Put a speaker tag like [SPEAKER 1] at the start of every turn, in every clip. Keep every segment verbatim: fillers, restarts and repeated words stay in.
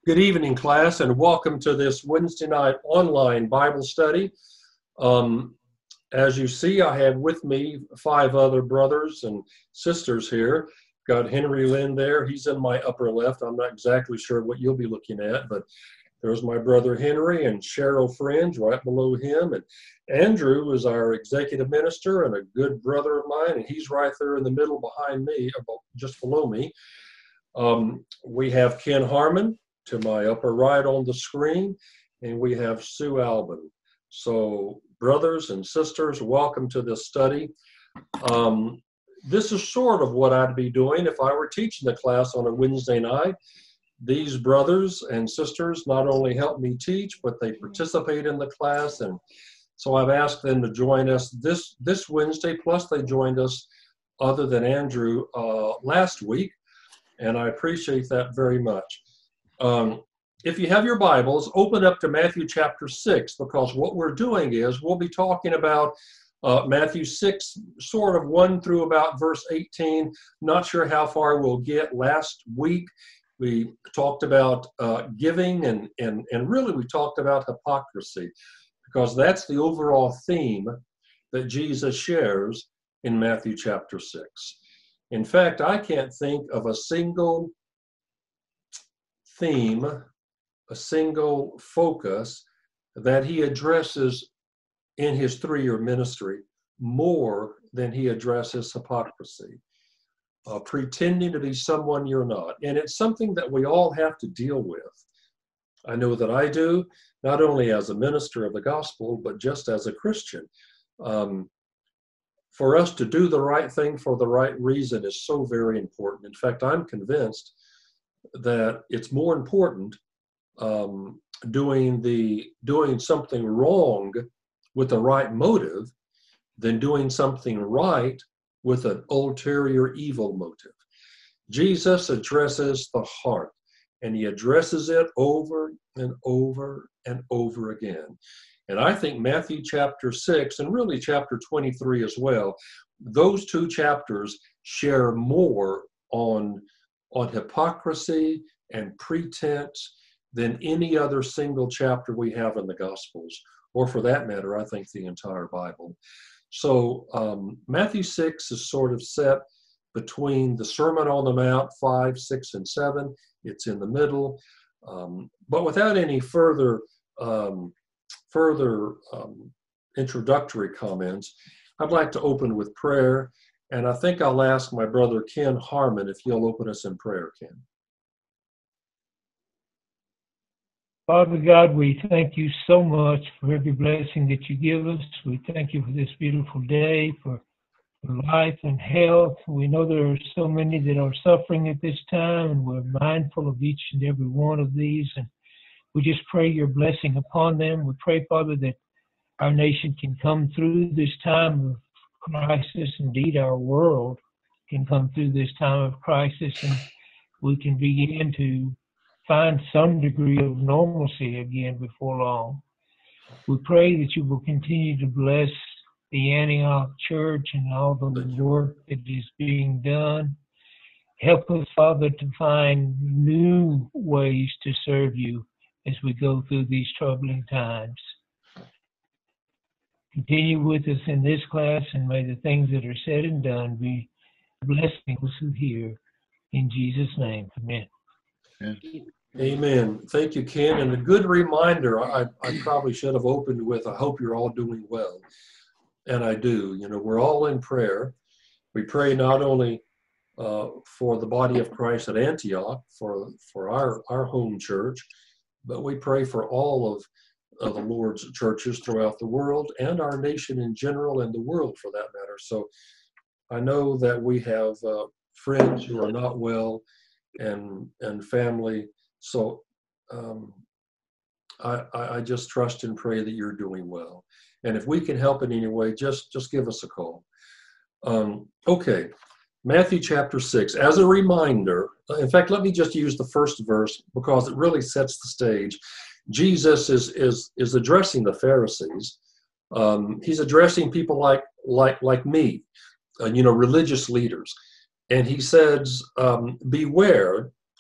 [SPEAKER 1] Good evening, class, and welcome to this Wednesday night online Bible study. Um, as you see, I have with me five other brothers and sisters here. Got Henry Lynn there. He's in my upper left. I'm not exactly sure what you'll be looking at, but there's my brother Henry and Cheryl Fringe right below him. And Andrew is our executive minister and a good brother of mine, and he's right there in the middle behind me, just below me. Um, we have Ken Harmon to my upper right on the screen, and we have Sue Albin. So brothers and sisters, welcome to this study. Um, this is sort of what I'd be doing if I were teaching the class on a Wednesday night. These brothers and sisters not only help me teach, but they participate in the class, and so I've asked them to join us this, this Wednesday, plus they joined us other than Andrew uh, last week, and I appreciate that very much. Um, if you have your Bibles, open up to Matthew chapter six, because what we're doing is we'll be talking about uh, Matthew six, sort of one through about verse eighteen. Not sure how far we'll get. Last week we talked about uh, giving, and, and, and really we talked about hypocrisy, because that's the overall theme that Jesus shares in Matthew chapter six. In fact, I can't think of a single theme, a single focus that he addresses in his three-year ministry more than he addresses hypocrisy, uh, pretending to be someone you're not. And it's something that we all have to deal with. I know that I do, not only as a minister of the gospel, but just as a Christian. Um, for us to do the right thing for the right reason is so very important. In fact, I'm convinced that it's more important um, doing the doing something wrong with the right motive than doing something right with an ulterior evil motive. Jesus addresses the heart, and he addresses it over and over and over again. And I think Matthew chapter six, and really chapter twenty-three as well, those two chapters share more on on hypocrisy and pretense than any other single chapter we have in the Gospels, or for that matter, I think the entire Bible. So um, Matthew six is sort of set between the Sermon on the Mount, five, six, and seven. It's in the middle. Um, but without any further, um, further um, introductory comments, I'd like to open with prayer. And I think I'll ask my brother Ken Harmon if he'll open us in prayer, Ken.
[SPEAKER 2] Father God, we thank you so much for every blessing that you give us. We thank you for this beautiful day, for, for life and health. We know there are so many that are suffering at this time, and we're mindful of each and every one of these. And we just pray your blessing upon them. We pray, Father, that our nation can come through this time of crisis. Indeed, our world can come through this time of crisis, and we can begin to find some degree of normalcy again before long. We pray that you will continue to bless the Antioch Church and all the work that is being done. Help us, Father, to find new ways to serve you as we go through these troubling times. Continue with us in this class, and may the things that are said and done be blessing those who hear. In Jesus' name, amen.
[SPEAKER 1] Amen. Amen. Thank you, Ken. And a good reminder, I, I probably should have opened with, I hope you're all doing well. And I do. You know, we're all in prayer. We pray not only uh, for the body of Christ at Antioch, for, for our, our home church, but we pray for all of of the Lord's churches throughout the world, and our nation in general, and the world for that matter. So I know that we have uh, friends who are not well, and and family. So um, I, I just trust and pray that you're doing well. And if we can help in any way, just, just give us a call. Um, okay, Matthew chapter six. As a reminder, in fact, let me just use the first verse because it really sets the stage. Jesus is is is addressing the Pharisees. Um, he's addressing people like like like me, uh, you know, religious leaders, and he says, um, "Beware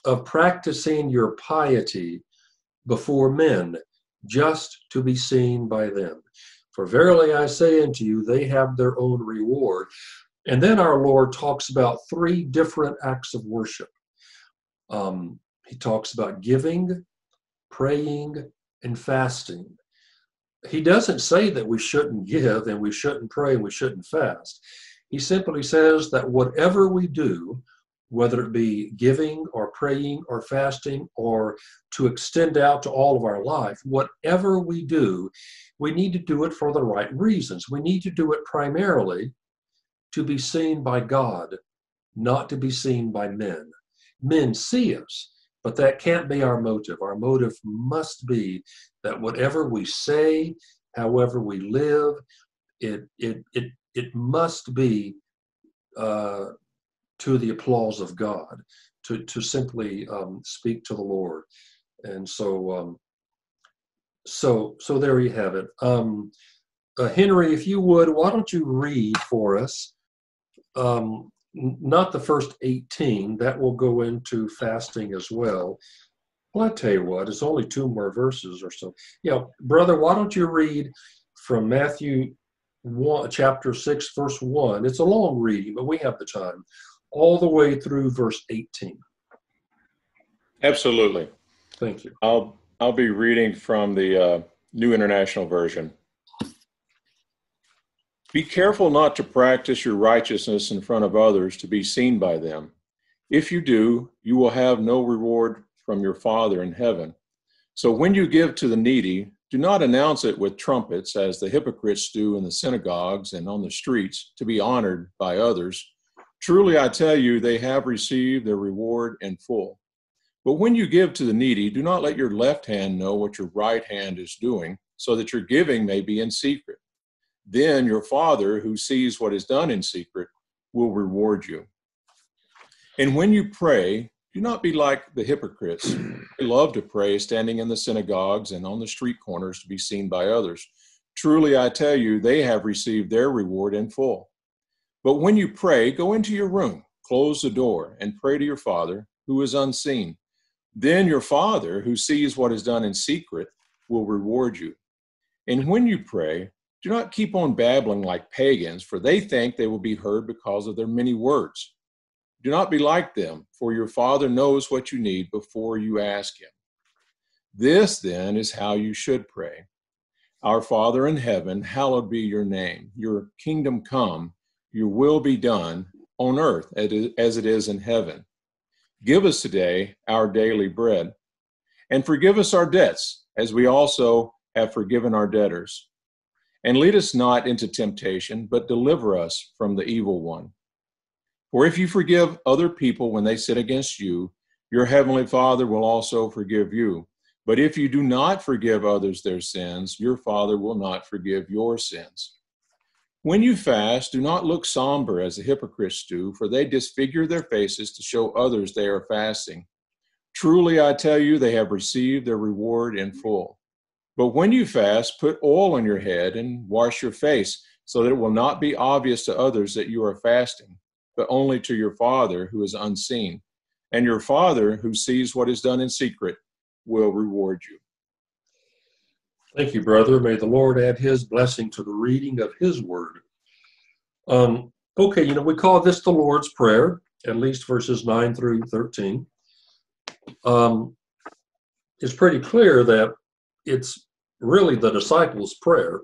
[SPEAKER 1] of practicing your piety before men, just to be seen by them. For verily I say unto you, they have their own reward. And then our Lord talks about three different acts of worship. Um, he talks about giving, praying, and fasting. He doesn't say that we shouldn't give and we shouldn't pray and we shouldn't fast. He simply says that whatever we do, whether it be giving or praying or fasting or to extend out to all of our life, whatever we do, we need to do it for the right reasons. We need to do it primarily to be seen by God, not to be seen by men. Men see us, but that can't be our motive. Our motive must be that whatever we say, however we live, it it it it must be uh, to the applause of God, to to simply um, speak to the Lord. And so, um, so so there you have it. Um, uh, Henry, if you would, why don't you read for us? Um, not the first eighteen, that will go into fasting as well. Well, I tell you what, it's only two more verses or so. Yeah, brother, why don't you read from Matthew one, chapter six, verse one. It's a long reading, but we have the time, all the way through verse eighteen.
[SPEAKER 3] Absolutely.
[SPEAKER 1] Thank you.
[SPEAKER 3] I'll I'll be reading from the uh, New International Version. Be careful not to practice your righteousness in front of others to be seen by them. If you do, you will have no reward from your Father in heaven. So when you give to the needy, do not announce it with trumpets, as the hypocrites do in the synagogues and on the streets, to be honored by others. Truly, I tell you, they have received their reward in full. But when you give to the needy, do not let your left hand know what your right hand is doing, so that your giving may be in secret. Then your Father, who sees what is done in secret, will reward you. And when you pray, do not be like the hypocrites. They love to pray standing in the synagogues and on the street corners to be seen by others. Truly, I tell you, they have received their reward in full. But when you pray, go into your room, close the door, and pray to your Father, who is unseen. Then your Father, who sees what is done in secret, will reward you. And when you pray, do not keep on babbling like pagans, for they think they will be heard because of their many words. Do not be like them, for your Father knows what you need before you ask him. This, then, is how you should pray. Our Father in heaven, hallowed be your name. Your kingdom come, your will be done on earth as it is in heaven. Give us today our daily bread, and forgive us our debts, as we also have forgiven our debtors. And lead us not into temptation, but deliver us from the evil one. For if you forgive other people when they sin against you, your heavenly Father will also forgive you. But if you do not forgive others their sins, your Father will not forgive your sins. When you fast, do not look somber as the hypocrites do, for they disfigure their faces to show others they are fasting. Truly, I tell you, they have received their reward in full. But when you fast, put oil on your head and wash your face, so that it will not be obvious to others that you are fasting, but only to your Father who is unseen. And your Father who sees what is done in secret will reward you.
[SPEAKER 1] Thank you, brother. May the Lord add his blessing to the reading of his word. Um, okay, you know, we call this the Lord's Prayer, at least verses nine through thirteen. Um, it's pretty clear that it's really the disciples' prayer.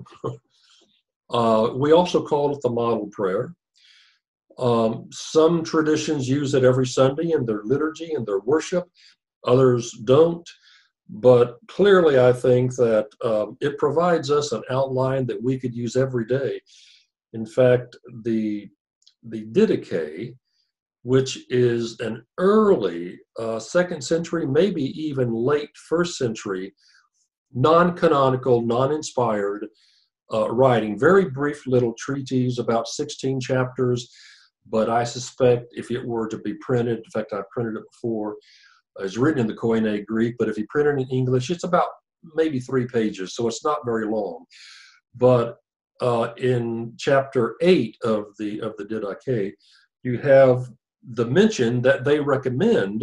[SPEAKER 1] uh, we also call it the model prayer. Um, some traditions use it every Sunday in their liturgy and their worship. Others don't. But clearly, I think that um, it provides us an outline that we could use every day. In fact, the, the Didache, which is an early uh, second century, maybe even late first century, non-canonical, non-inspired uh, writing, very brief little treatise, about sixteen chapters, but I suspect if it were to be printed, in fact, I've printed it before, it's written in the Koine Greek, but if you print it in English, it's about maybe three pages, so it's not very long. But uh, in chapter eight of the of the Didache, you have the mention that they recommend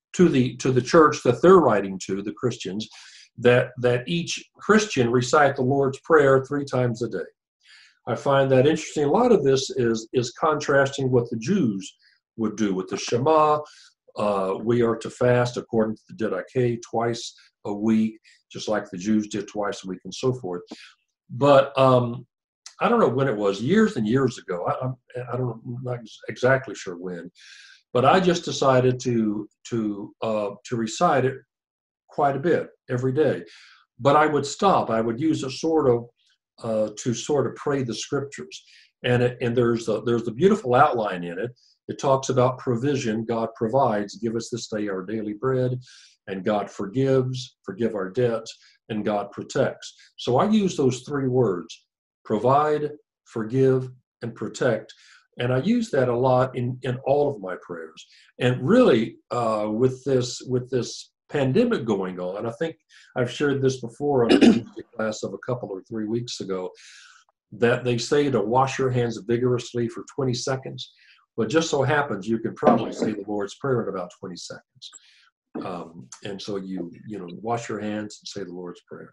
[SPEAKER 1] to the to the church that they're writing to, the Christians, that that each Christian recite the Lord's Prayer three times a day. I find that interesting. A lot of this is is contrasting what the Jews would do with the Shema. Uh, we are to fast according to the Didache twice a week, just like the Jews did twice a week, and so forth. But um, I don't know when it was, years and years ago. I, I, I don't, I'm not exactly sure when, but I just decided to to uh, to recite it quite a bit every day. But I would stop. I would use a sort of uh, to sort of pray the scriptures, and it, and there's a, there's a beautiful outline in it. It talks about provision. God provides. Give us this day our daily bread, and God forgives. Forgive our debts, and God protects. So I use those three words: provide, forgive, and protect. And I use that a lot in, in all of my prayers. And really, uh, with this with this pandemic going on, I think I've shared this before on a Wednesday class of a couple or three weeks ago, that they say to wash your hands vigorously for twenty seconds. But just so happens you can probably say the Lord's Prayer in about twenty seconds. Um, and so you, you know, wash your hands and say the Lord's Prayer.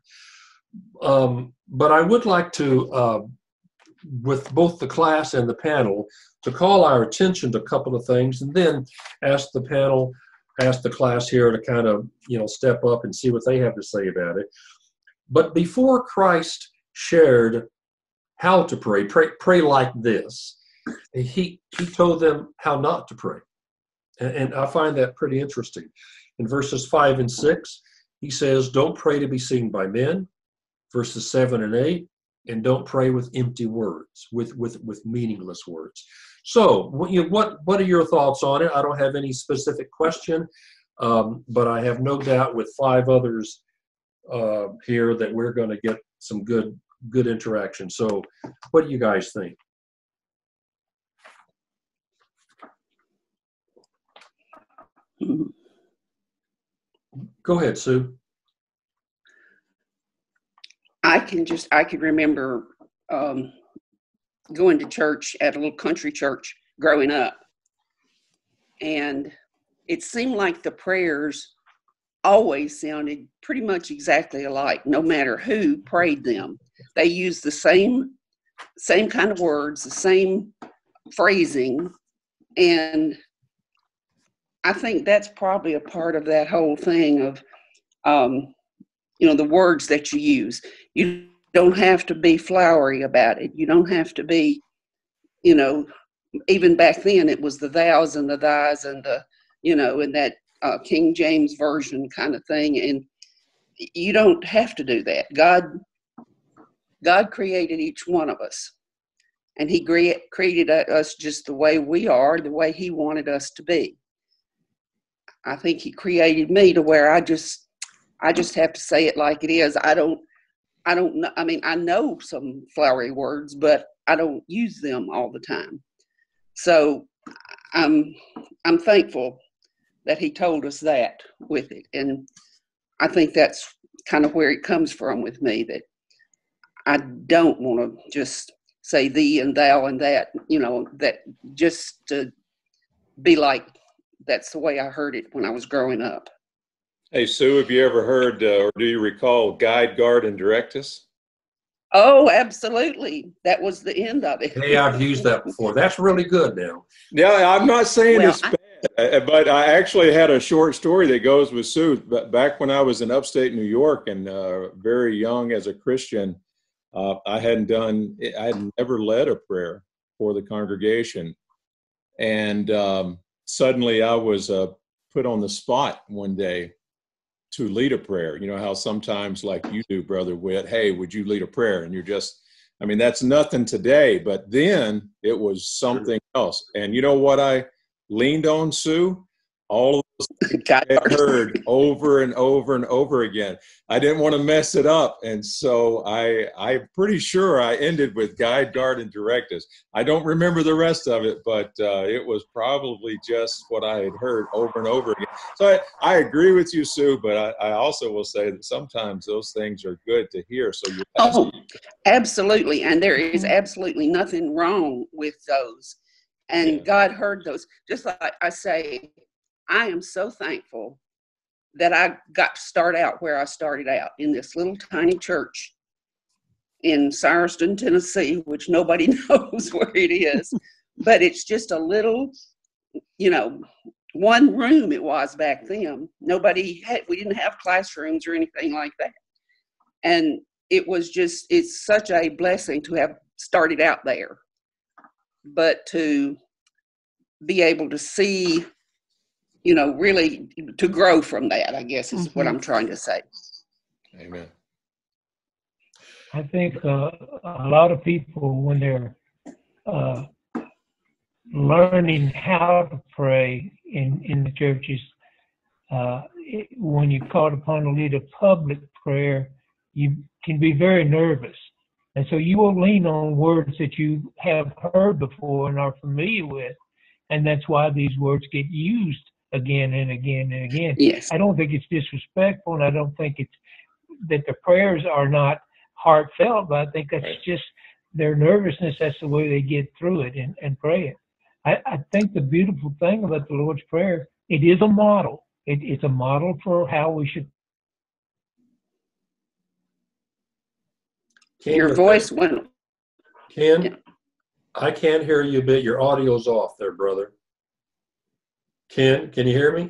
[SPEAKER 1] Um, but I would like to, uh, with both the class and the panel, to call our attention to a couple of things, and then ask the panel, ask the class here to kind of, you know, step up and see what they have to say about it. But before Christ shared how to pray, pray, pray like this, he, he told them how not to pray. And, and I find that pretty interesting. In verses five and six, he says, don't pray to be seen by men. Verses seven and eight, and don't pray with empty words, with with with meaningless words. So, what you, what what are your thoughts on it? I don't have any specific question, um, but I have no doubt with five others uh, here that we're going to get some good good interaction. So, what do you guys think? Go ahead, Sue.
[SPEAKER 4] I can just, I can remember um, going to church at a little country church growing up. And it seemed like the prayers always sounded pretty much exactly alike, no matter who prayed them. They used the same, same kind of words, the same phrasing. And I think that's probably a part of that whole thing of, um, you know, the words that you use. You don't have to be flowery about it. You don't have to be, you know, even back then it was the thous and the thys and the, you know, and that uh, King James Version kind of thing. And you don't have to do that. God, God created each one of us. And he cre- created us just the way we are, the way he wanted us to be. I think he created me to where I just, I just have to say it like it is. I don't, I don't know. I mean, I know some flowery words, but I don't use them all the time. So I'm, I'm thankful that he told us that with it. And I think that's kind of where it comes from with me, that I don't want to just say thee and thou and that, you know, that just to be like, that's the way I heard it when I was growing up.
[SPEAKER 3] Hey, Sue, have you ever heard uh, or do you recall guide, guard, and direct us?
[SPEAKER 4] Oh, absolutely. That was the end of it.
[SPEAKER 1] Hey, I've used that before. That's really good now.
[SPEAKER 3] Yeah, I'm not saying
[SPEAKER 4] Well,
[SPEAKER 3] it's bad, but I actually had a short story that goes with Sue. Back when I was in upstate New York and uh, very young as a Christian, uh, I hadn't done, I had never led a prayer for the congregation. And um, suddenly I was uh, put on the spot one day to lead a prayer. You know how sometimes, like you do, Brother Witt, hey, would you lead a prayer? And you're just, I mean, that's nothing today, but then it was something else. And you know what I leaned on, Sue? All of those things I had heard over and over and over again. I didn't want to mess it up. And so I, I'm pretty sure I ended with guide, guard, and direct us. I don't remember the rest of it, but uh, it was probably just what I had heard over and over again. So I, I agree with you, Sue, but I, I also will say that sometimes those things are good to hear. So you
[SPEAKER 4] Oh, absolutely. And there is absolutely nothing wrong with those. And
[SPEAKER 3] Yeah.
[SPEAKER 4] God heard those. Just like I say, I am so thankful that I got to start out where I started out, in this little tiny church in Cyruston, Tennessee, which nobody knows where it is, but it's just a little, you know, one room it was back then. Nobody had, we didn't have classrooms or anything like that. And it was just, it's such a blessing to have started out there, but to be able to see, you know, really to grow from that, I guess is mm-hmm. what I'm trying to say.
[SPEAKER 3] Amen.
[SPEAKER 2] I think uh, a lot of people, when they're uh, learning how to pray in, in the churches, uh, it, when you're called upon to lead a public prayer, you can be very nervous. And so you will lean on words that you have heard before and are familiar with. And that's why these words get used again and again and again.
[SPEAKER 4] Yes.
[SPEAKER 2] I don't think it's disrespectful, and I don't think it's that the prayers are not heartfelt, but I think that's right. Just their nervousness. That's the way they get through it and, and pray it. I, I think the beautiful thing about the Lord's Prayer, it is a model. It, it's a model for how we should.
[SPEAKER 1] Ken,
[SPEAKER 4] your voice went.
[SPEAKER 1] Ken, yeah. I can't hear you a bit. Your audio's off there, brother. Ken, can you hear me?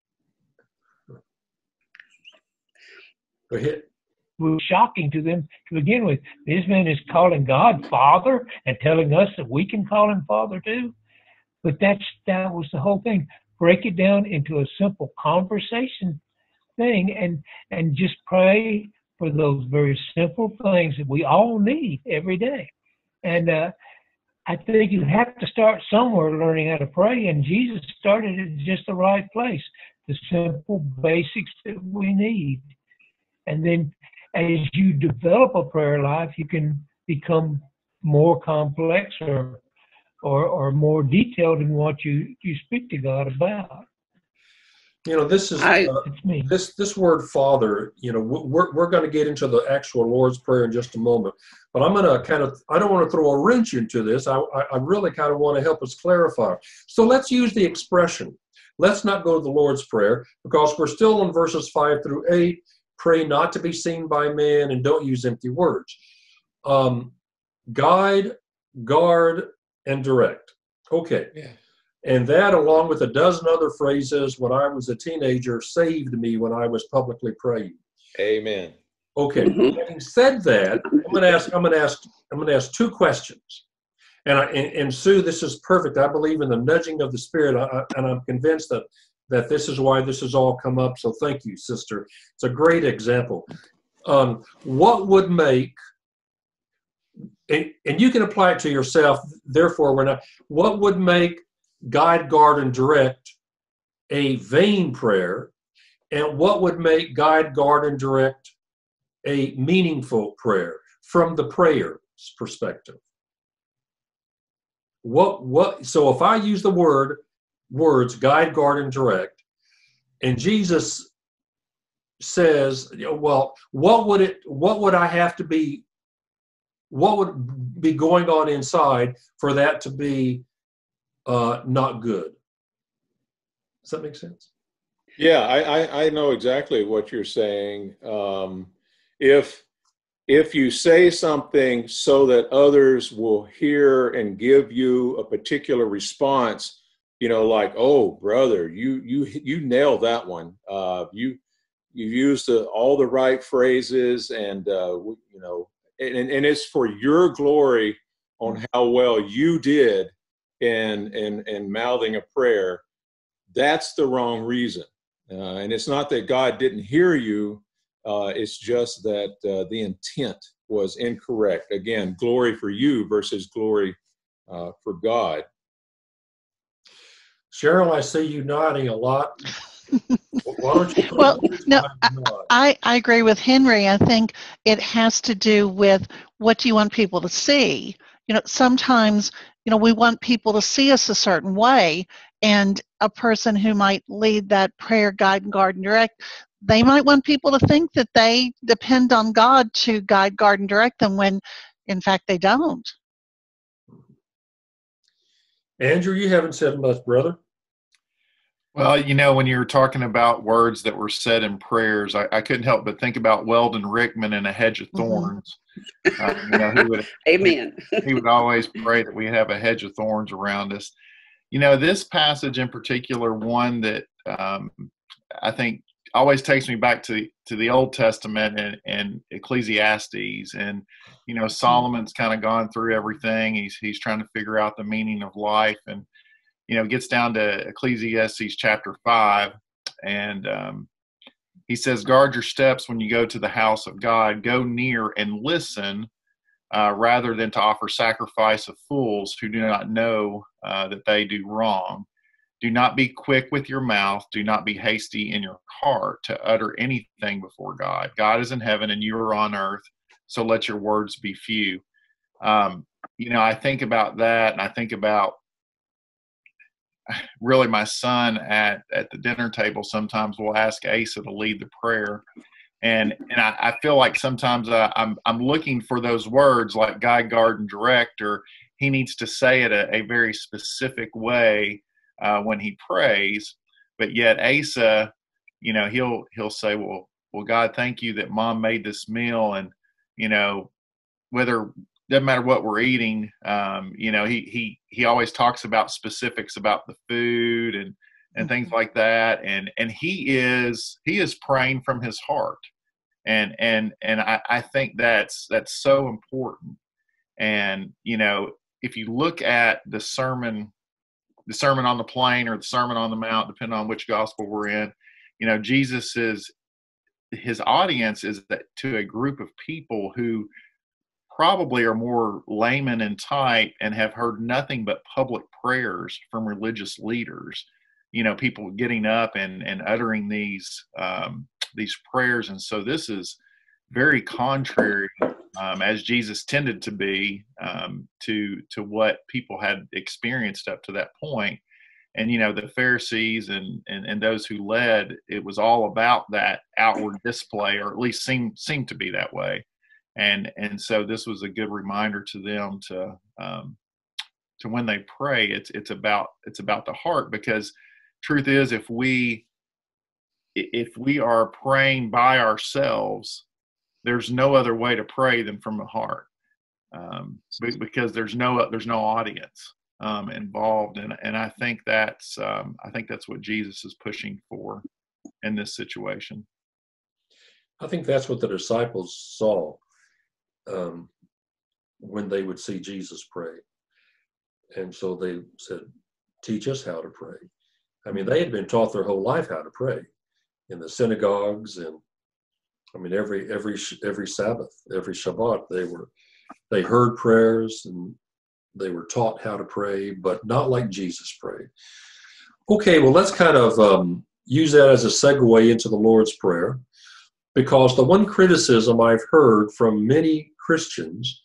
[SPEAKER 1] Go ahead.
[SPEAKER 2] It was shocking to them to begin with. This man is calling God Father and telling us that we can call him Father too. But that's that was the whole thing. Break it down into a simple conversation thing and and just pray for those very simple things that we all need every day. And uh, I think you have to start somewhere learning how to pray, and Jesus started at just the right place, the simple basics that we need. And then as you develop a prayer life, you can become more complex or or, or more detailed in what you, you speak to God about.
[SPEAKER 1] You know, this is
[SPEAKER 4] I,
[SPEAKER 1] uh, this this word Father. You know, we're we're going to get into the actual Lord's Prayer in just a moment, but I'm going to kind of I don't want to throw a wrench into this. I I really kind of want to help us clarify. So let's use the expression. Let's not go to the Lord's Prayer because we're still in verses five through eight. Pray not to be seen by men, and don't use empty words. Um, guide, guard, and direct. Okay. Yeah. And that, along with a dozen other phrases when I was a teenager, saved me when I was publicly praying.
[SPEAKER 3] Amen.
[SPEAKER 1] Okay. Mm-hmm. Having said that, I'm going to ask. I'm going to ask. I'm going to ask two questions. And, I, and and Sue, this is perfect. I believe in the nudging of the Spirit, I, and I'm convinced that that this is why this has all come up. So thank you, sister. It's a great example. Um, what would make, and, and you can apply it to yourself. Therefore, we're not. What would make guide, guard, and direct a vain prayer, and what would make guide, guard, and direct a meaningful prayer from the prayer's perspective? What what? So if I use the word words guide, guard, and direct, and Jesus says, you know, well, what would it? What would I have to be? What would be going on inside for that to be Uh, not good? Does that make sense?
[SPEAKER 3] Yeah, I, I, I know exactly what you're saying. Um, if if you say something so that others will hear and give you a particular response, you know, like, oh, brother, you you you nailed that one. Uh, you you used the, all the right phrases, and uh, you know, and and it's for your glory on how well you did. And, and, and mouthing a prayer, that's the wrong reason. Uh, and it's not that God didn't hear you, uh, it's just that uh, the intent was incorrect. Again, glory for you versus glory uh, for God.
[SPEAKER 1] Cheryl, I see you nodding a lot. Why don't you
[SPEAKER 5] well, no, I, I agree with Henry. I think it has to do with what do you want people to see. You know, sometimes, you know, we want people to see us a certain way, and a person who might lead that prayer, guide, and guard, and direct, they might want people to think that they depend on God to guide, guard, and direct them when, in fact, they don't.
[SPEAKER 1] Andrew, you haven't said much, brother.
[SPEAKER 6] Well, you know, when you were talking about words that were said in prayers, I, I couldn't help but think about Weldon Rickman and a hedge of thorns. Mm-hmm. uh, you know, he would,
[SPEAKER 4] Amen.
[SPEAKER 6] he, he would always pray that we have a hedge of thorns around us. You know, this passage in particular, one that um, I think always takes me back to to the Old Testament and, and Ecclesiastes, and you know, Solomon's kind of gone through everything. He's he's trying to figure out the meaning of life, and you know, gets down to Ecclesiastes chapter five, and um, he says, "Guard your steps when you go to the house of God. Go near and listen, uh, rather than to offer sacrifice of fools who do not know uh, that they do wrong. Do not be quick with your mouth. Do not be hasty in your heart to utter anything before God. God is in heaven and you are on earth, so let your words be few." Um, you know, I think about that, and I think about really my son at, at the dinner table. Sometimes we'll ask Asa to lead the prayer. And and I, I feel like sometimes I, I'm I'm looking for those words like guide, guard, and direct, or he needs to say it a, a very specific way uh, when he prays. But yet Asa, you know, he'll he'll say, well, well, God, thank you that Mom made this meal, and you know, whether doesn't matter what we're eating, um, you know, he he he always talks about specifics about the food and and things like that, and and he is he is praying from his heart, and and and I, I think that's that's so important. And you know, if you look at the sermon, the Sermon on the Plain or the Sermon on the Mount, depending on which gospel we're in, you know, Jesus is his audience is that to a group of people who probably are more layman and type and have heard nothing but public prayers from religious leaders, you know, people getting up and, and uttering these um, these prayers. And so this is very contrary, um, as Jesus tended to be, um, to to what people had experienced up to that point. And, you know, the Pharisees and, and, and those who led, it was all about that outward display, or at least seemed seemed to be that way. And and so this was a good reminder to them to um, to when they pray, it's it's about it's about the heart, because truth is, if we if we are praying by ourselves, there's no other way to pray than from the heart, um, because there's no there's no audience um, involved, and and I think that's um, I think that's what Jesus is pushing for in this situation.
[SPEAKER 1] I think that's what the disciples saw um, when they would see Jesus pray. And so they said, teach us how to pray. I mean, they had been taught their whole life how to pray in the synagogues, and I mean, every every every Sabbath, every Shabbat, they were they heard prayers and they were taught how to pray, but not like Jesus prayed. Okay, well, let's kind of um, use that as a segue into the Lord's Prayer, because the one criticism I've heard from many Christians,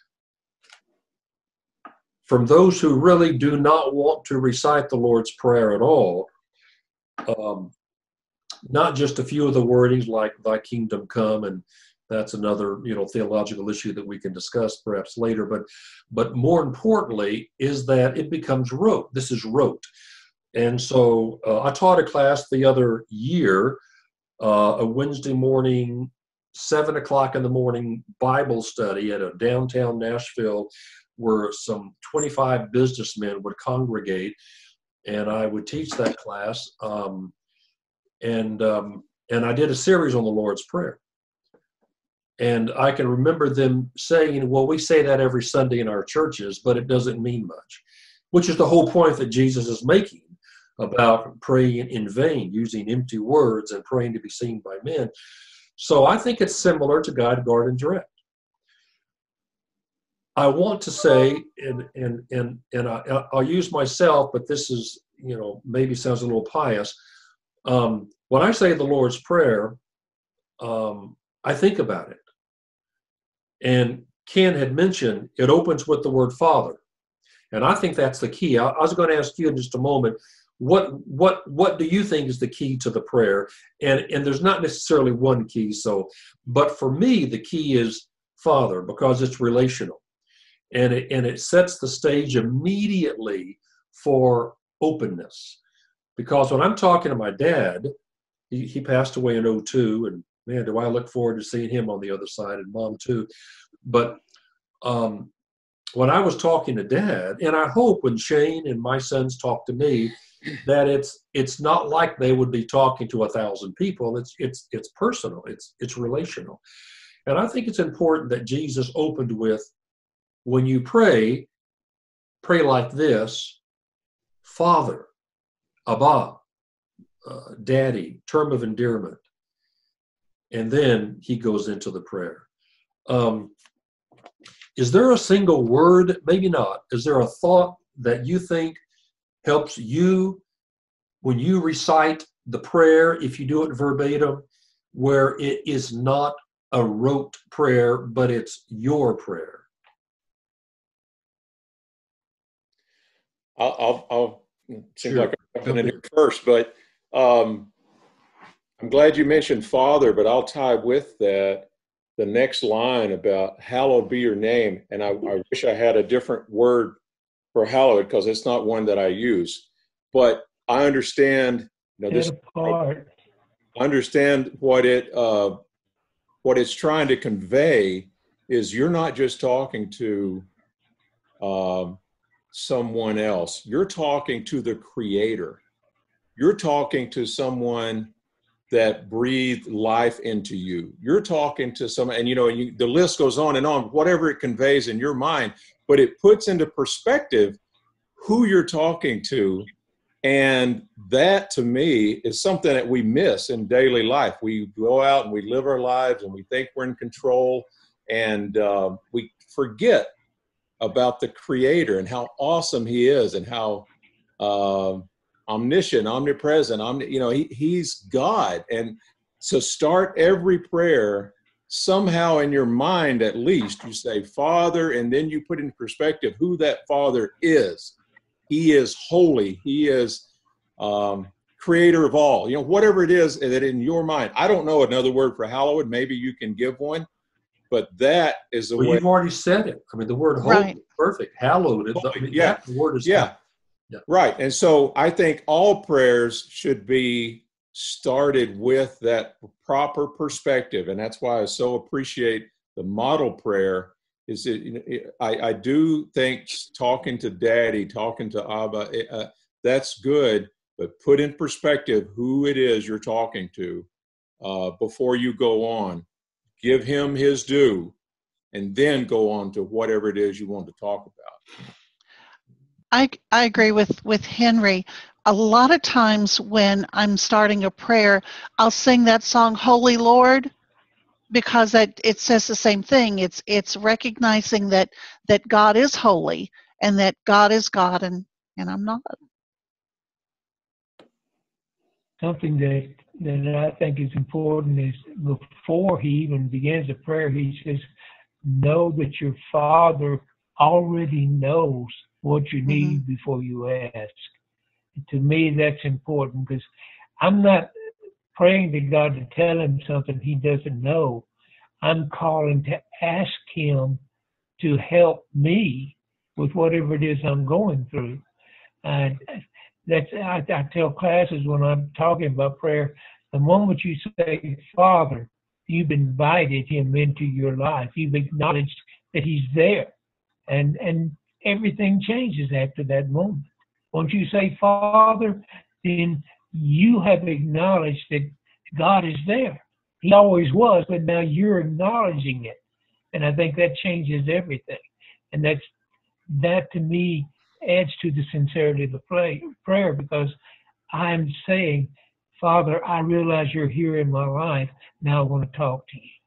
[SPEAKER 1] from those who really do not want to recite the Lord's Prayer at all, um, not just a few of the wordings like "Thy kingdom come," and that's another, you know, theological issue that we can discuss perhaps later. But, but more importantly, is that it becomes rote. This is rote, and so uh, I taught a class the other year, uh, a Wednesday morning, seven o'clock in the morning Bible study at a downtown Nashville, where some twenty-five businessmen would congregate, and I would teach that class. Um, and um, and I did a series on the Lord's Prayer. And I can remember them saying, well, we say that every Sunday in our churches, but it doesn't mean much, which is the whole point that Jesus is making about praying in vain, using empty words and praying to be seen by men. So I think it's similar to guide, guard, and direct. I want to say, and and and and I, I'll use myself, but this is, you know, maybe sounds a little pious. Um, when I say the Lord's Prayer, um, I think about it. And Ken had mentioned it opens with the word Father, and I think that's the key. I, I was going to ask you in just a moment, what what what do you think is the key to the prayer? And and there's not necessarily one key. So, but for me, the key is Father, because it's relational. And it, and it sets the stage immediately for openness, Because when I'm talking to my dad, he, he passed away in oh two, and man, do I look forward to seeing him on the other side, and mom too. But um, when I was talking to dad, and I hope when Shane and my sons talk to me, that it's it's not like they would be talking to a thousand people. It's it's it's personal. It's it's relational. And I think it's important that Jesus opened with, when you pray, pray like this: Father, Abba, uh, Daddy, term of endearment. And then he goes into the prayer. Um, is there a single word? Maybe not. Is there a thought that you think helps you when you recite the prayer, if you do it verbatim, where it is not a rote prayer, but it's your prayer?
[SPEAKER 3] I'll, I'll, I'll it seems
[SPEAKER 1] Sure.
[SPEAKER 3] like I'm jumping in here first, but um, I'm glad you mentioned Father, but I'll tie with that the next line about hallowed be your name. And I, I wish I had a different word for hallowed, because it's not one that I use. But I understand, you know, this,
[SPEAKER 2] apart.
[SPEAKER 3] I understand what it, uh, what it's trying to convey is you're not just talking to um, someone else. You're talking to the Creator. You're talking to someone that breathed life into you. You're talking to someone, and you know, you, the list goes on and on, whatever it conveys in your mind, but it puts into perspective who you're talking to. And that, to me, is something that we miss in daily life. We go out and we live our lives and we think we're in control, and uh, we forget about the Creator and how awesome He is, and how uh, omniscient, omnipresent, omni, you know, he, He's God. And so start every prayer somehow in your mind, at least you say Father, and then you put in perspective who that Father is. He is holy. He is um, creator of all. You know, whatever it is that in your mind. I don't know another word for hallowed. Maybe you can give one, but that is the
[SPEAKER 1] Well,
[SPEAKER 3] way.
[SPEAKER 1] you've already said it. I mean, the word holy
[SPEAKER 5] Right.
[SPEAKER 1] is perfect. Hallowed.
[SPEAKER 3] Holy,
[SPEAKER 1] I mean,
[SPEAKER 3] yeah.
[SPEAKER 1] that word is
[SPEAKER 3] Yeah.
[SPEAKER 1] Yeah.
[SPEAKER 3] Right. And so I think all prayers should be started with that proper perspective. And that's why I so appreciate the model prayer. Is it, you know, I, I do think talking to Daddy, talking to Abba, uh, that's good, but put in perspective who it is you're talking to uh, before you go on. Give him his due, and then go on to whatever it is you want to talk about.
[SPEAKER 5] I, I agree with, with Henry. A lot of times when I'm starting a prayer, I'll sing that song, Holy Lord, because that it says the same thing. It's it's recognizing that that God is holy and that God is God and, and I'm not.
[SPEAKER 2] Something that, that I think is important is before he even begins the prayer, he says, know that your Father already knows what you need mm-hmm. before you ask. And to me, that's important, because I'm not praying to God to tell him something he doesn't know. I'm calling to ask him to help me with whatever it is I'm going through. And that's, I, I tell classes when I'm talking about prayer, the moment you say, Father, you've invited him into your life. You've acknowledged that he's there. And, and everything changes after that moment. Once you say, Father, then you have acknowledged that God is there. He always was, but now you're acknowledging it. And I think that changes everything. And that's, that to me adds to the sincerity of the play, prayer, because I'm saying, Father, I realize you're here in my life. Now I want to talk to you.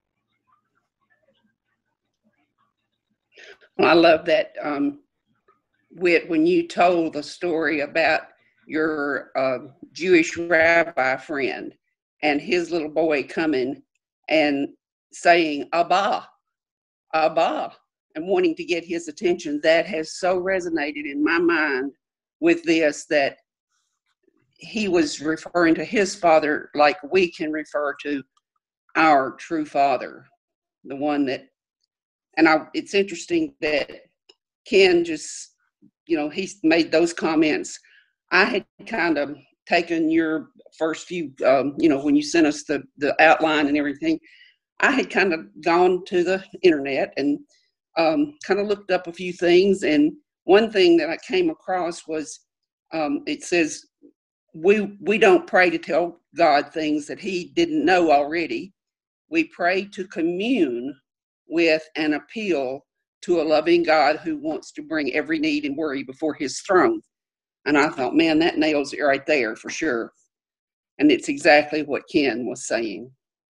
[SPEAKER 4] Well, I love that, um, Whit, when you told the story about your uh, Jewish rabbi friend and his little boy coming and saying, Abba, Abba, and wanting to get his attention. That has so resonated in my mind with this, that he was referring to his father like we can refer to our true father, the one that, and I, it's interesting that Ken just, you know, he's made those comments I had kind of taken your first few, um, you know, when you sent us the, the outline and everything, I had kind of gone to the internet and um, kind of looked up a few things. And one thing that I came across was um, it says, we, we don't pray to tell God things that he didn't know already. We pray to commune with and appeal to a loving God who wants to bring every need and worry before his throne. And I thought, man, that nails it right there for sure. And it's exactly what Ken was saying.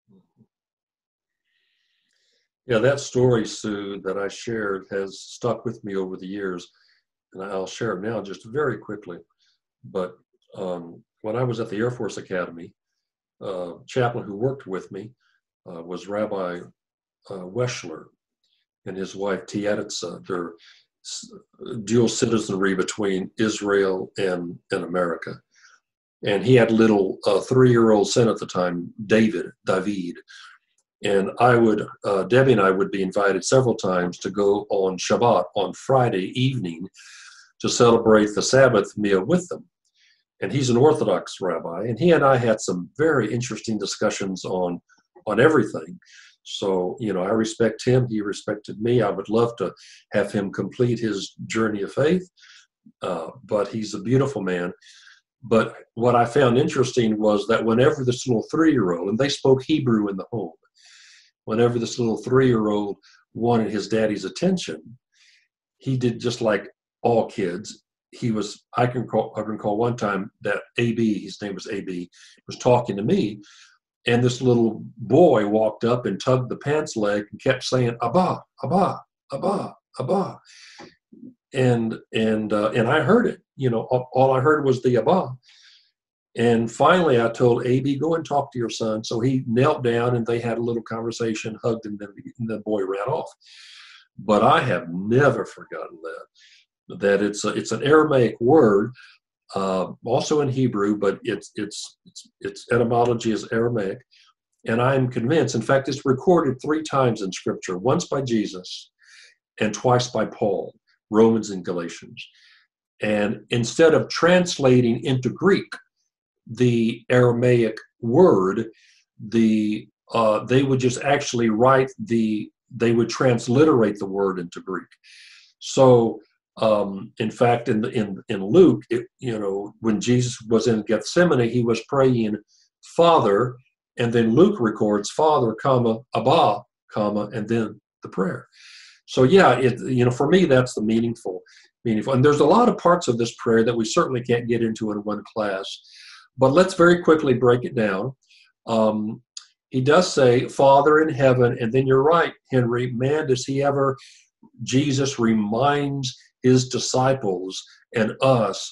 [SPEAKER 1] Yeah, that story, Sue, that I shared has stuck with me over the years, and I'll share it now just very quickly. But um, when I was at the Air Force Academy, uh, chaplain who worked with me uh, was Rabbi uh, Weschler and his wife Tieditsa. They're dual citizenry between Israel and, and America. And he had a little uh, three-year-old son at the time, David, David. And I would, uh, Debbie and I would be invited several times to go on Shabbat, on Friday evening, to celebrate the Sabbath meal with them. And he's an Orthodox rabbi, and he and I had some very interesting discussions on, on everything. So, you know, I respect him, he respected me. I would love to have him complete his journey of faith, uh, but he's a beautiful man. But what I found interesting was that whenever this little three-year-old, and they spoke Hebrew in the home, whenever this little three-year-old wanted his daddy's attention, he did just like all kids. He was, I can call, I can recall one time that A B, his name was A B, was talking to me, and this little boy walked up and tugged the pants leg and kept saying, Abba, Abba, Abba, Abba. And, and, uh, and I heard it, you know, all, all I heard was the Abba. And finally I told A B, go and talk to your son. So he knelt down and they had a little conversation, hugged, and then and the boy ran off. But I have never forgotten that, that it's a, it's an Aramaic word, uh, also in Hebrew, but it's, it's, it's, its etymology is Aramaic. And I'm convinced, in fact, it's recorded three times in Scripture, once by Jesus and twice by Paul, Romans and Galatians. And instead of translating into Greek the Aramaic word, the uh, they would just actually write the, they would transliterate the word into Greek. So, um, in fact, in the, in in Luke, it, you know, when Jesus was in Gethsemane, he was praying, Father, and then Luke records Father, comma Abba, comma, and then the prayer. So yeah, it, you know, for me that's the meaningful, meaningful. And there's a lot of parts of this prayer that we certainly can't get into in one class. But let's very quickly break it down. Um, he does say, Father in heaven, and then you're right, Henry, man, does he ever, Jesus reminds his disciples and us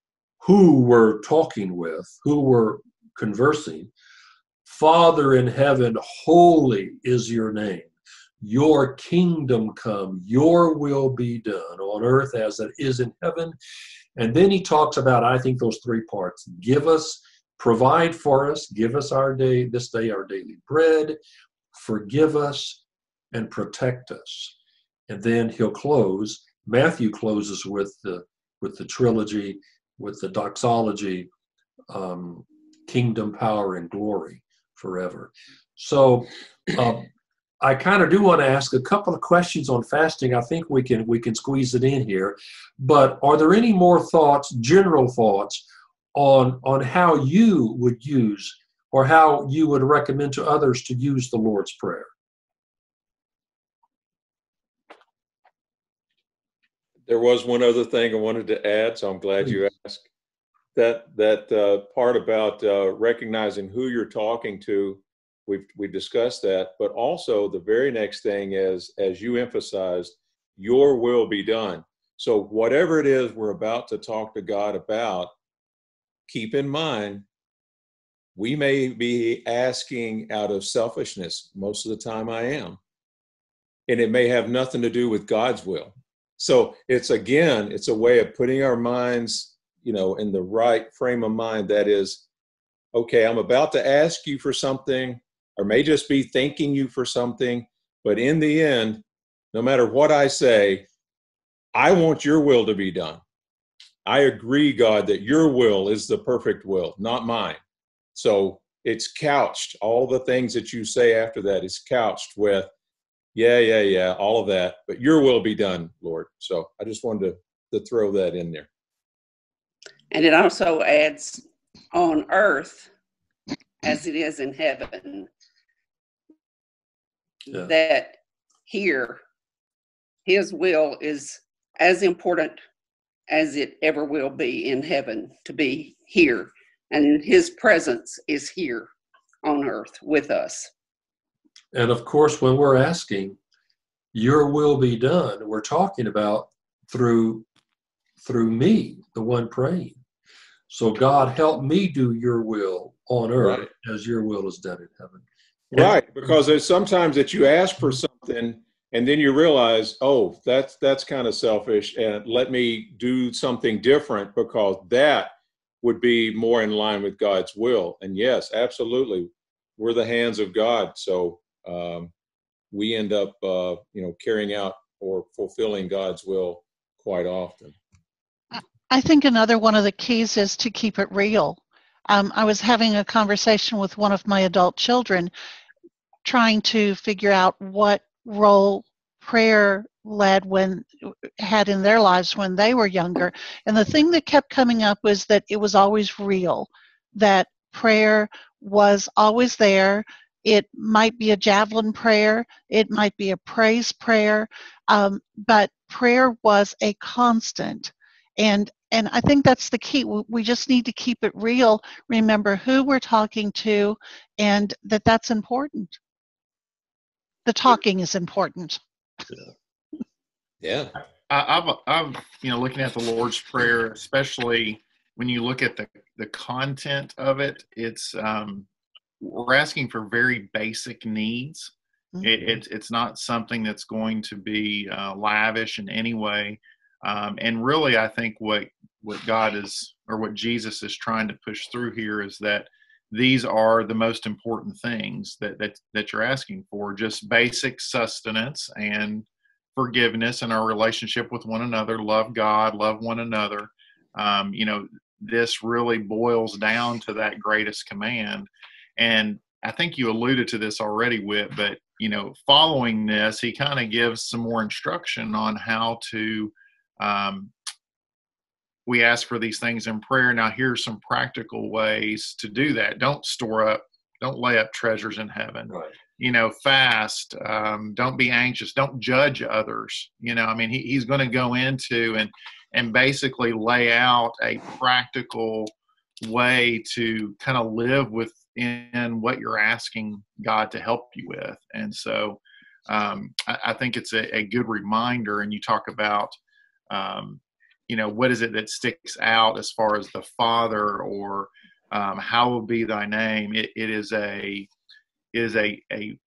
[SPEAKER 1] who we're talking with, who we're conversing. Father in heaven, holy is your name. Your kingdom come, your will be done on earth as it is in heaven. And then he talks about, I think, those three parts. Give us, provide for us, give us our day, this day our daily bread, forgive us, and protect us. And then he'll close. Matthew closes with the with the trilogy, with the doxology, um, kingdom, power, and glory forever. So uh, I kind of do want to ask a couple of questions on fasting. I think we can we can squeeze it in here. But are there any more thoughts, general thoughts, on on how you would use or how you would recommend to others to use the Lord's Prayer?
[SPEAKER 3] There was one other thing I wanted to add, so I'm glad
[SPEAKER 1] Please.
[SPEAKER 3] you asked. That that uh, part about uh, recognizing who you're talking to, we've we've discussed that. But also the very next thing is, as you emphasized, your will be done. So whatever it is we're about to talk to God about, keep in mind, we may be asking out of selfishness. Most of the time I am. And it may have nothing to do with God's will. So it's, again, it's a way of putting our minds, you know, in the right frame of mind. That is, okay, I'm about to ask you for something, or may just be thanking you for something. But in the end, no matter what I say, I want your will to be done. I agree, God, that your will is the perfect will, not mine. So it's couched. All the things that you say after that is couched with, yeah, yeah, yeah, all of that. But your will be done, Lord. So I just wanted to, to throw that in there.
[SPEAKER 4] And it also adds on earth as it is in heaven. Yeah. That here, his will is as important as it ever will be in heaven, to be here. And his presence is here on earth with us.
[SPEAKER 1] And of course, when we're asking, your will be done, we're talking about through, through me, the one praying. So God, help me do your will on earth right. as your will is done in heaven.
[SPEAKER 3] Right, and, because there's sometimes that you ask for something and then you realize, oh, that's that's kind of selfish, and let me do something different because that would be more in line with God's will. And yes, absolutely, we're the hands of God, so um, we end up, uh, you know, carrying out or fulfilling God's will quite often.
[SPEAKER 5] I think another one of the keys is to keep it real. Um, I was having a conversation with one of my adult children, trying to figure out what role prayer led when had in their lives when they were younger. And the thing that kept coming up was that it was always real, that prayer was always there. It might be a javelin prayer, it might be a praise prayer, um, but prayer was a constant. And and I think that's the key. We just need to keep it real, remember who we're talking to, and that that's important. The talking is important.
[SPEAKER 3] Yeah. Yeah.
[SPEAKER 6] I, I've, I've, you know, looking at the Lord's Prayer, especially when you look at the, the content of it, it's, um, we're asking for very basic needs. Mm-hmm. It, it, it's not something that's going to be uh, lavish in any way. Um, and really, I think what, what God is, or what Jesus is trying to push through here is that these are the most important things that, that, that you're asking for, just basic sustenance and forgiveness in our relationship with one another, love God, love one another. Um, you know, this really boils down to that greatest command. And I think you alluded to this already, Whit, but, you know, following this, he kind of gives some more instruction on how to, um, we ask for these things in prayer. Now, here's some practical ways to do that. Don't store up, don't lay up treasures in heaven. Right. You know, fast, um, don't be anxious, don't judge others. You know, I mean, he, he's going to go into and, and basically lay out a practical way to kind of live within what you're asking God to help you with. And so um, I, I think it's a, a good reminder. And you talk about, um, you know, what is it that sticks out as far as the Father, or um, how will be thy name? It, it is a is a, a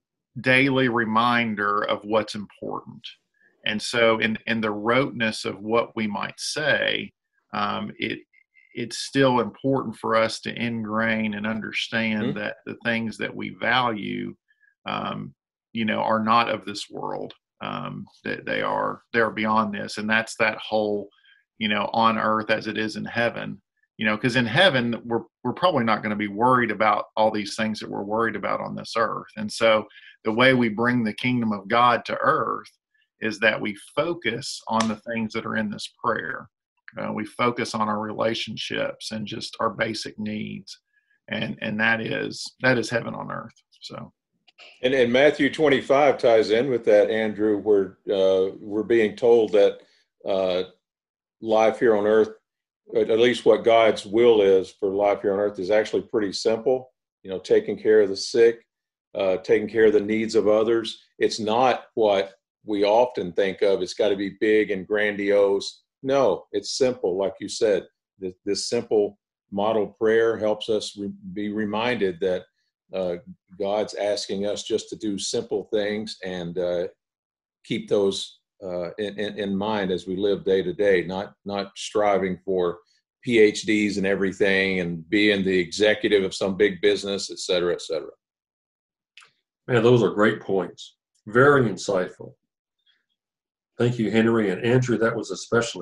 [SPEAKER 6] daily reminder of what's important. And so in, in the roteness of what we might say, um, it it's still important for us to ingrain and understand mm-hmm. that the things that we value, um, you know, are not of this world. Um, that they are, they're beyond this. And that's that whole, you know, on earth as it is in heaven. You know, because in heaven, we're we're probably not going to be worried about all these things that we're worried about on this earth. And so the way we bring the kingdom of God to earth is that we focus on the things that are in this prayer. Uh, we focus on our relationships and just our basic needs. And and that is that is heaven on earth. So.
[SPEAKER 3] And, and Matthew twenty-five ties in with that, Andrew, where uh, we're being told that uh, life here on earth, at least what God's will is for life here on earth, is actually pretty simple. You know, taking care of the sick, uh, taking care of the needs of others. It's not what we often think of. It's got to be big and grandiose. No, it's simple. Like you said, this, this simple model prayer helps us re- be reminded that uh, God's asking us just to do simple things and uh, keep those Uh, in, in mind as we live day to day, not not striving for P H Ds and everything and being the executive of some big business, et cetera, et cetera.
[SPEAKER 1] Man, those are great points. Very insightful. Thank you, Henry. And Andrew, that was especially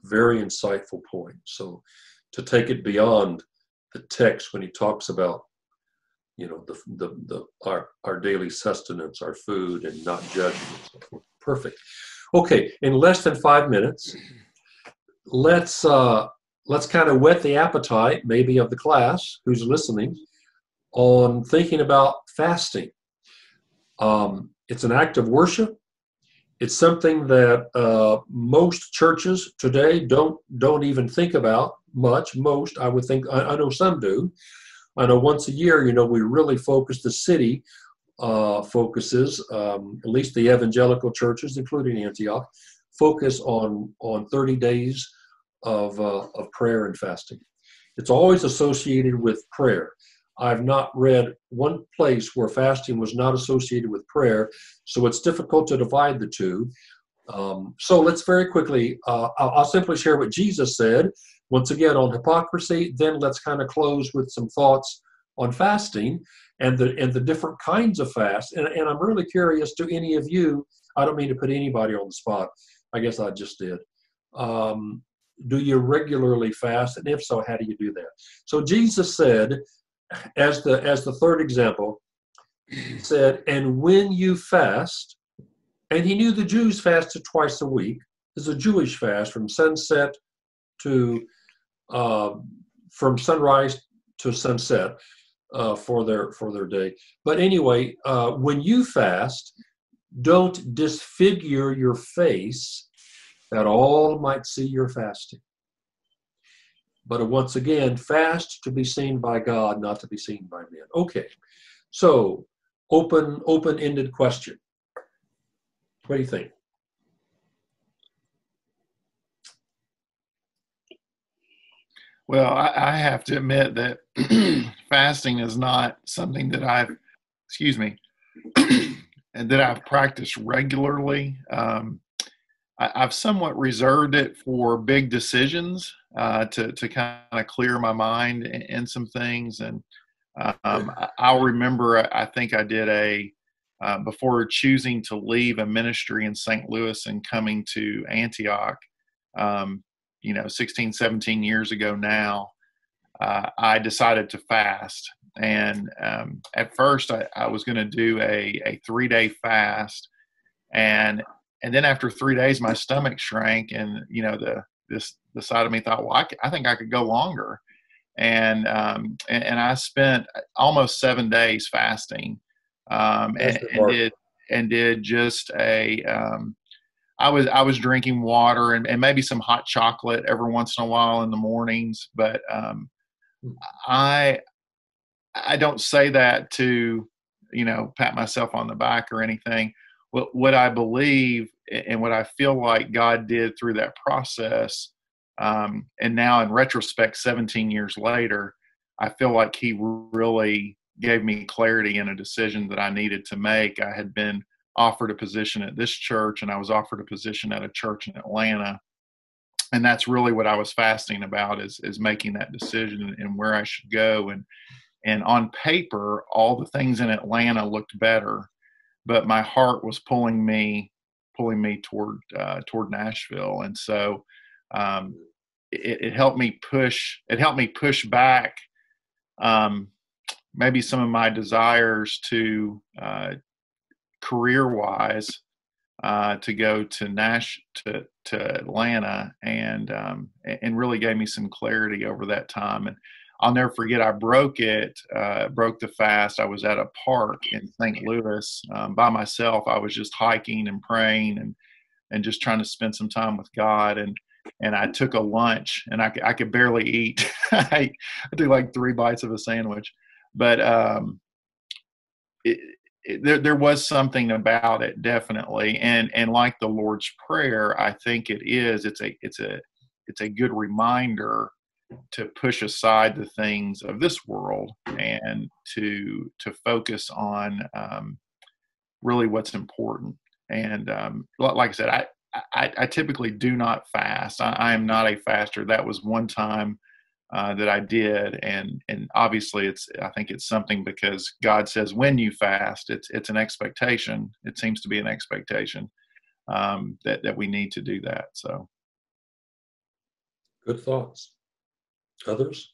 [SPEAKER 1] very insightful point. So to take it beyond the text when he talks about, you know, the the, the our our daily sustenance, our food, and not judging and so forth. Perfect. Okay, in less than five minutes, let's uh, let's kind of whet the appetite, maybe of the class who's listening, on thinking about fasting. Um, it's an act of worship. It's something that uh, most churches today don't don't even think about much. Most, I would think, I, I know some do. I know once a year, you know, we really focus, the city uh, focuses, um, at least the evangelical churches, including Antioch, focus on on thirty days of uh, of prayer and fasting. It's always associated with prayer. I've not read one place where fasting was not associated with prayer, so it's difficult to divide the two. Um, so let's very quickly, uh, I'll, I'll simply share what Jesus said, once again, on hypocrisy. Then let's kind of close with some thoughts on fasting and the and the different kinds of fast. And, and I'm really curious, to any of you, I don't mean to put anybody on the spot, I guess I just did. Um, do you regularly fast? And if so, how do you do that? So Jesus said, as the as the third example, he said, and when you fast, and he knew the Jews fasted twice a week. There's a Jewish fast from sunset to, uh, from sunrise to sunset uh, for their for their day. But anyway, uh, when you fast, don't disfigure your face, that all might see your fasting. But once again, fast to be seen by God, not to be seen by men. Okay, so open, open-ended question. What do you think?
[SPEAKER 6] Well, I, I have to admit that fasting is not something that I've, excuse me, and that I've practiced regularly. Um, I, I've somewhat reserved it for big decisions, uh, to to kind of clear my mind in, in some things. And um, I, I'll remember, I think I did a, uh, before choosing to leave a ministry in Saint Louis and coming to Antioch, um, you know, sixteen, seventeen years ago now, uh, I decided to fast. And um, at first I, I was going to do a, a three day fast. And, and then after three days, my stomach shrank, and, you know, the, this, the side of me thought, well, I, I think I could go longer. And, um, and, and I spent almost seven days fasting, um, and, and did, and did just a, um, I was, I was drinking water and, and maybe some hot chocolate every once in a while in the mornings. But, um, I, I don't say that to, you know, pat myself on the back or anything. What, what I believe and what I feel like God did through that process, um, and now in retrospect, seventeen years later, I feel like he really gave me clarity in a decision that I needed to make. I had been offered a position at this church, and I was offered a position at a church in Atlanta. And that's really what I was fasting about, is, is making that decision and where I should go. And, and on paper, all the things in Atlanta looked better, but my heart was pulling me, pulling me toward, uh, toward Nashville. And so, um, it, it helped me push, it helped me push back, um, maybe some of my desires to, uh, career-wise, uh, to go to Nash to to Atlanta, and um, and really gave me some clarity over that time. And I'll never forget, I broke it, uh, broke the fast. I was at a park in Saint Louis um, by myself. I was just hiking and praying and and just trying to spend some time with God. And and I took a lunch, and I I could barely eat. I, I took like three bites of a sandwich, but um, it, There, there was something about it, definitely, and and like the Lord's Prayer, I think it is. It's a it's a it's a good reminder to push aside the things of this world and to to focus on um, really what's important. And um, like I said, I, I I typically do not fast. I, I am not a faster. That was one time Uh, that I did, and and obviously it's I think it's something, because God says when you fast, it's it's an expectation. It seems to be an expectation um, that that we need to do that. So,
[SPEAKER 1] Good thoughts. Others?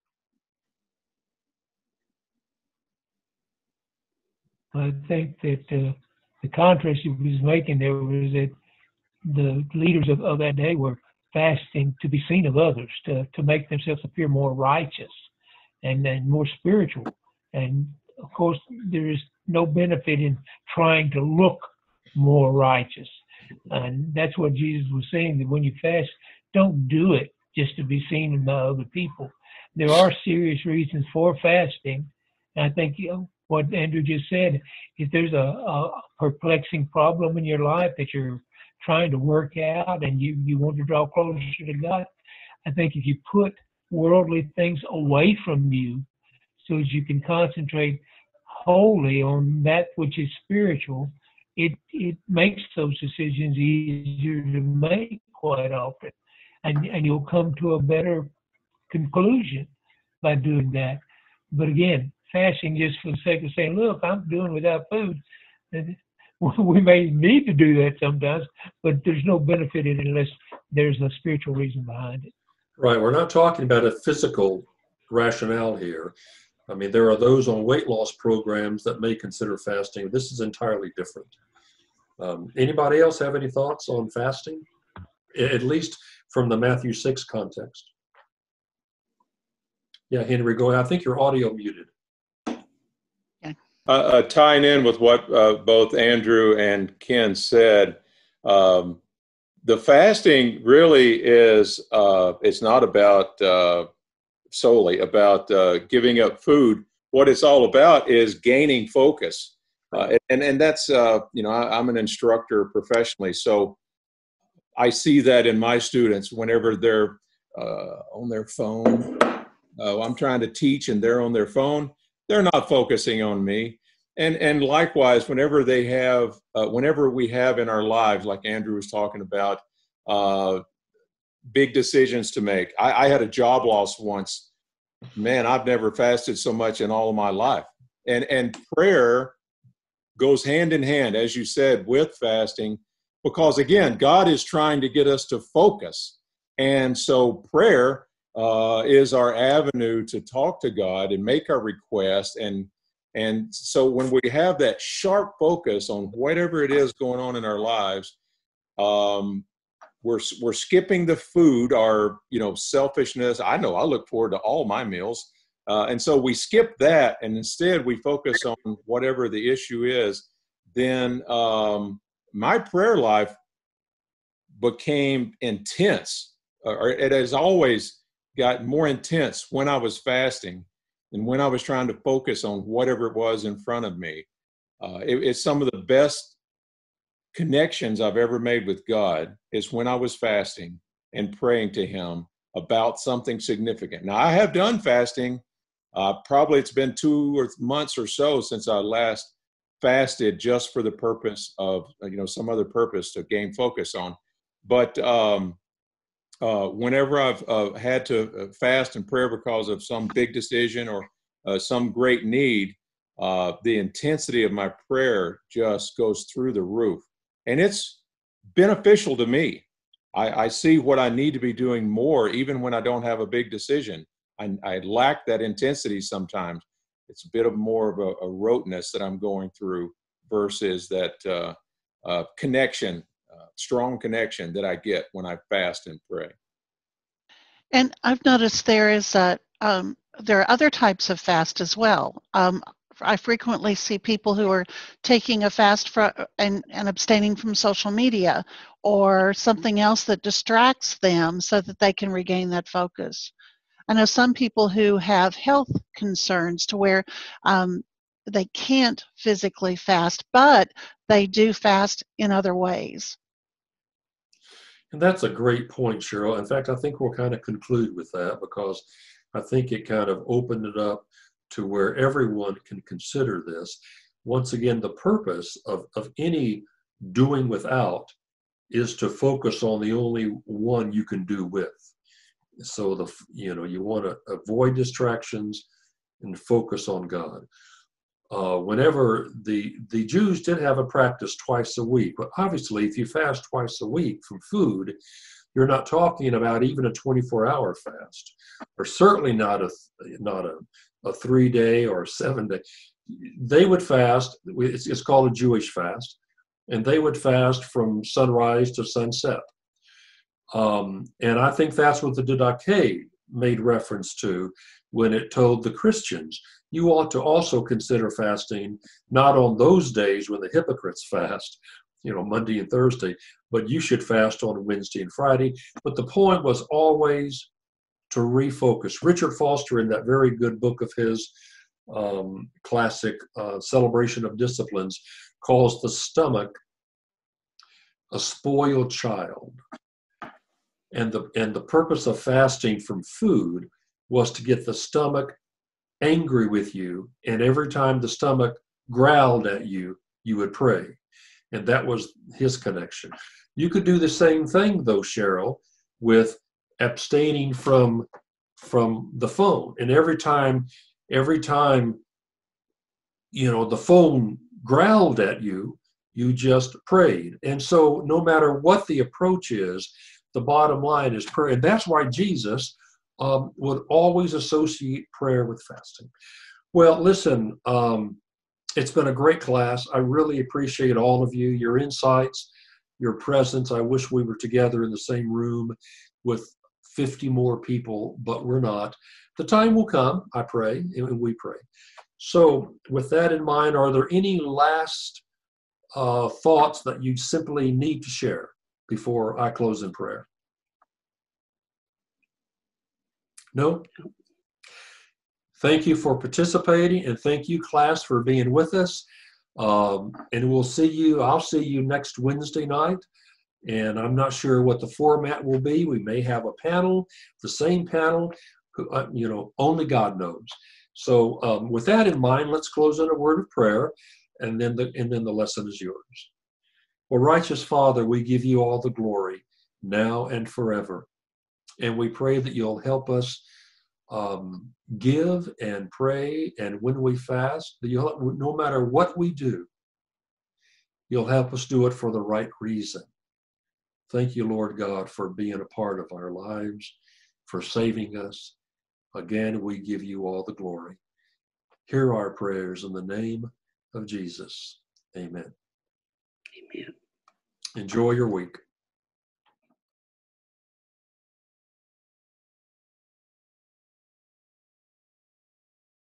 [SPEAKER 2] I think that uh, the contrast he was making there was that the leaders of, of that day were fasting to be seen of others, to, to make themselves appear more righteous and, and more spiritual. And of course, there is no benefit in trying to look more righteous. And that's what Jesus was saying, that when you fast, don't do it just to be seen by other people. There are serious reasons for fasting. And I think, you know, what Andrew just said, if there's a, a perplexing problem in your life that you're trying to work out and you, you want to draw closer to God, I think if you put worldly things away from you so as you can concentrate wholly on that which is spiritual, it, it makes those decisions easier to make quite often. And, and you'll come to a better conclusion by doing that. But again, fasting just for the sake of saying, look, I'm doing without food. We may need to do that sometimes, but there's no benefit in it unless there's a spiritual reason behind it.
[SPEAKER 1] Right. We're not talking about a physical rationale here. I mean, there are those on weight loss programs that may consider fasting. This is entirely different. Um, anybody else have any thoughts on fasting, at least from the Matthew six context? Yeah, Henry, go ahead. I think your audio muted.
[SPEAKER 3] Uh, uh, tying in with what uh, both Andrew and Ken said, um, the fasting really is, uh, it's not about uh, solely about uh, giving up food. What it's all about is gaining focus. Uh, and, and that's, uh, you know, I, I'm an instructor professionally, so I see that in my students whenever they're uh, on their phone. Uh, I'm trying to teach and they're on their phone. They're not focusing on me. And and likewise, whenever they have, uh, whenever we have in our lives, like Andrew was talking about, uh, big decisions to make. I, I had a job loss once. Man, I've never fasted so much in all of my life. And and prayer goes hand in hand, as you said, with fasting, because again, God is trying to get us to focus. And so prayer uh, is our avenue to talk to God and make our request. And And so when we have that sharp focus on whatever it is going on in our lives, um, we're we're skipping the food, our you know selfishness. I know I look forward to all my meals, uh, and so we skip that, and instead we focus on whatever the issue is. Then um, my prayer life became intense, or it has always got more intense when I was fasting. And when I was trying to focus on whatever it was in front of me, uh, it, it's some of the best connections I've ever made with God is when I was fasting and praying to Him about something significant. Now, I have done fasting. Uh, probably it's been two or months or so since I last fasted just for the purpose of, you know, some other purpose to gain focus on. But um, Uh, whenever I've uh, had to fast and pray because of some big decision or uh, some great need, uh, the intensity of my prayer just goes through the roof. And it's beneficial to me. I, I see what I need to be doing more, even when I don't have a big decision. I, I lack that intensity sometimes. It's a bit of more of a, a roteness that I'm going through versus that uh, uh, connection. Uh, strong connection that I get when I fast and pray.
[SPEAKER 5] And I've noticed there is a, um, there are other types of fast as well. Um, I frequently see people who are taking a fast for, and, and abstaining from social media or something else that distracts them so that they can regain that focus. I know some people who have health concerns to where um, they can't physically fast, but they do fast in other ways.
[SPEAKER 1] And that's a great point, Cheryl. In fact, I think we'll kind of conclude with that because I think it kind of opened it up to where everyone can consider this. Once again, the purpose of, of any doing without is to focus on the only one you can do with. So the you know you want to avoid distractions and focus on God. Uh, whenever the the Jews did have a practice twice a week, but obviously if you fast twice a week from food, you're not talking about even a twenty-four hour fast, or certainly not a not a, a three day or a seven day. They would fast. It's, it's called a Jewish fast, and they would fast from sunrise to sunset. Um, and I think that's what the Didache made reference to when it told the Christians, you ought to also consider fasting, not on those days when the hypocrites fast, you know, Monday and Thursday, but you should fast on Wednesday and Friday. But the point was always to refocus. Richard Foster, in that very good book of his, um, classic uh, Celebration of Disciplines, calls the stomach a spoiled child. And the, and the purpose of fasting from food was to get the stomach angry with you. And every time the stomach growled at you, you would pray. And that was his connection. You could do the same thing, though, Cheryl, with abstaining from, from the phone. And every time, every time, you know, the phone growled at you, you just prayed. And so no matter what the approach is, the bottom line is prayer. And that's why Jesus um, would always associate prayer with fasting. Well, listen, um, it's been a great class. I really appreciate all of you, your insights, your presence. I wish we were together in the same room with fifty more people, but we're not. The time will come, I pray, and we pray. So with that in mind, are there any last uh, thoughts that you simply need to share before I close in prayer? No? Thank you for participating, and thank you, class, for being with us. Um, and we'll see you, I'll see you next Wednesday night. And I'm not sure what the format will be. We may have a panel, the same panel, uh, you know, only God knows. So um, with that in mind, let's close in a word of prayer, and then the, and then the lesson is yours. Well, righteous Father, we give you all the glory now and forever. And we pray that you'll help us um, give and pray, and when we fast, that you'll, no matter what we do, you'll help us do it for the right reason. Thank you, Lord God, for being a part of our lives, for saving us. Again, we give you all the glory. Hear our prayers in the name of Jesus. Amen.
[SPEAKER 4] Amen.
[SPEAKER 1] Enjoy your week.